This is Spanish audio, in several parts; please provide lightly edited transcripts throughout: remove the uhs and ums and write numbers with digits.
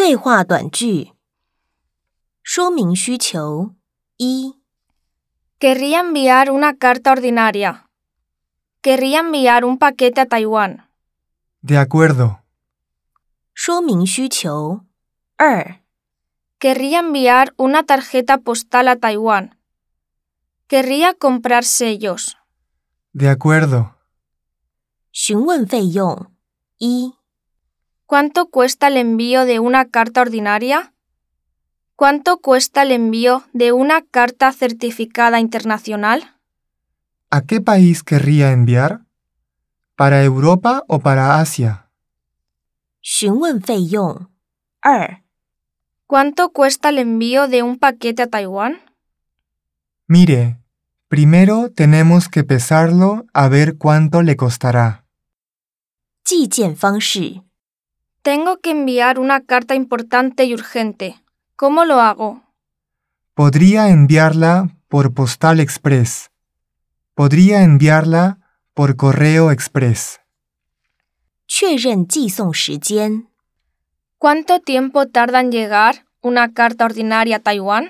对话短句。说明需求。一、 Querría enviar una carta ordinaria. Querría enviar un paquete a Taiwán. De acuerdo. 说明需求。二、 Querría enviar una tarjeta postal a Taiwán. Querría comprar sellos. De acuerdo. 询问费用。一、 ¿Cuánto cuesta el envío de una carta ordinaria? ¿Cuánto cuesta el envío de una carta certificada internacional? ¿A qué país querría enviar? ¿Para Europa o para Asia? 询问费用。二、 ¿Cuánto cuesta el envío de un paquete a Taiwán? Mire, primero tenemos que pesarlo a ver cuánto le costará. 寄件方式。 Tengo que enviar una carta importante y urgente. ¿Cómo lo hago? Podría enviarla por Postal Express. Podría enviarla por Correo Express. 确认寄送时间。 ¿Cuánto tiempo tarda en llegar una carta ordinaria a Taiwán?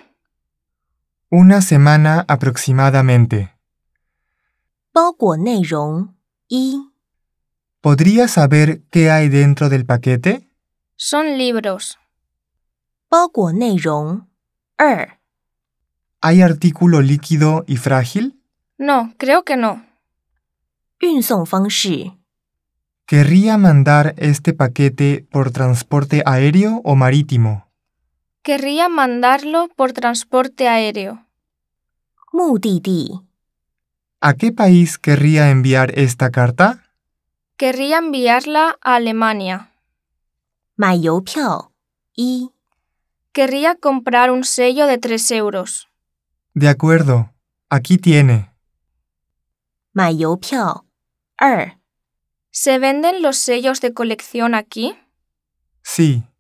Una semana aproximadamente. 包裹内容。一、 ¿Podría saber qué hay dentro del paquete? Son libros. 包裹内容。二、 ¿Hay artículo líquido y frágil? No, creo que no. 运送方式。 ¿Querría mandar este paquete por transporte aéreo o marítimo? Querría mandarlo por transporte aéreo. 目的地。 ¿A qué país querría enviar esta carta? Querría enviarla a Alemania. 买邮票。一、 Querría comprar un sello de 3 euros. De acuerdo. Aquí tiene. 买邮票。二、 ¿Se venden los sellos de colección aquí? Sí.